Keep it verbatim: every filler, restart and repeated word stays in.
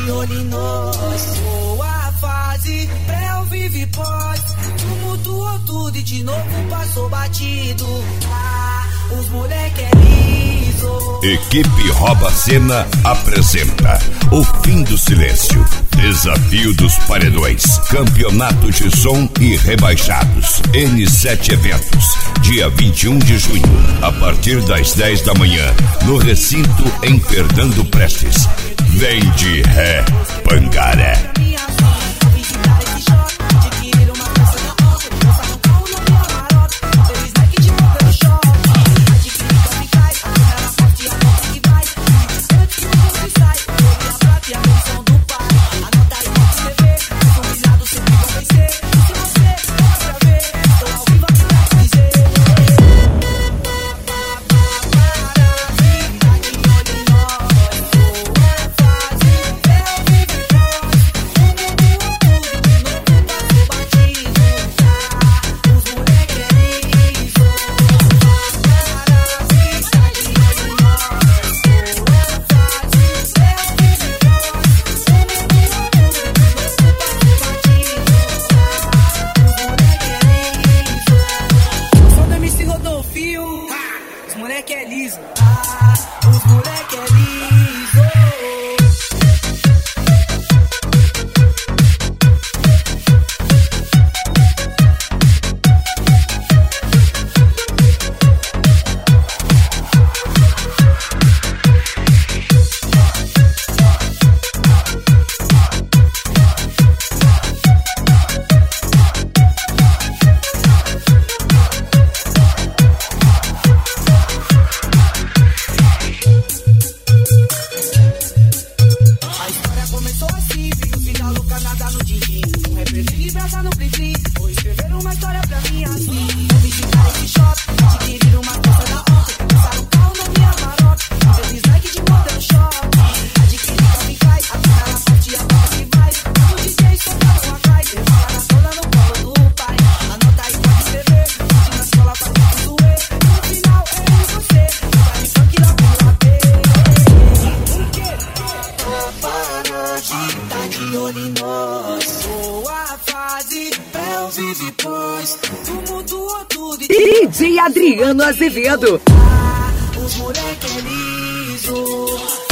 de olho em nós. Boa fase, pré ou vive pós. Tumultuou tudo e de novo passou batido. Ah, os moleque é liso. Equipe Rouba Cena apresenta O Fim do Silêncio, Desafio dos Paredões, Campeonato de Som e Rebaixados, N sete Eventos, dia vinte e um de junho, a partir das dez da manhã, no recinto em Fernando Prestes. Vem de ré, Pangaré. Os moleque é liso. Ah, os moleque é liso. Um rapper de brasa no plim-plim. Vou escrever uma história pra mim assim. Vou visitar esse shopping, adquirir uma coisa da ontem. Passar um carro na minha marote, fazer dislike de modelo shopping. Adquirir Calvin Klein, a mina na sorte e a bola que vai. Quando o D J soltar uma cai, levar a toda no colo do pai. Anota aí, pode escrever, pede na escola pra não doer. No final é eu e você, vai funk lá pro A P. Por quê? A paródia tá de olho em nós. Boa fase, pré ou vive pós. Tumultuou tudo e D J Adriano Azevedo. Ah, os moleque é liso.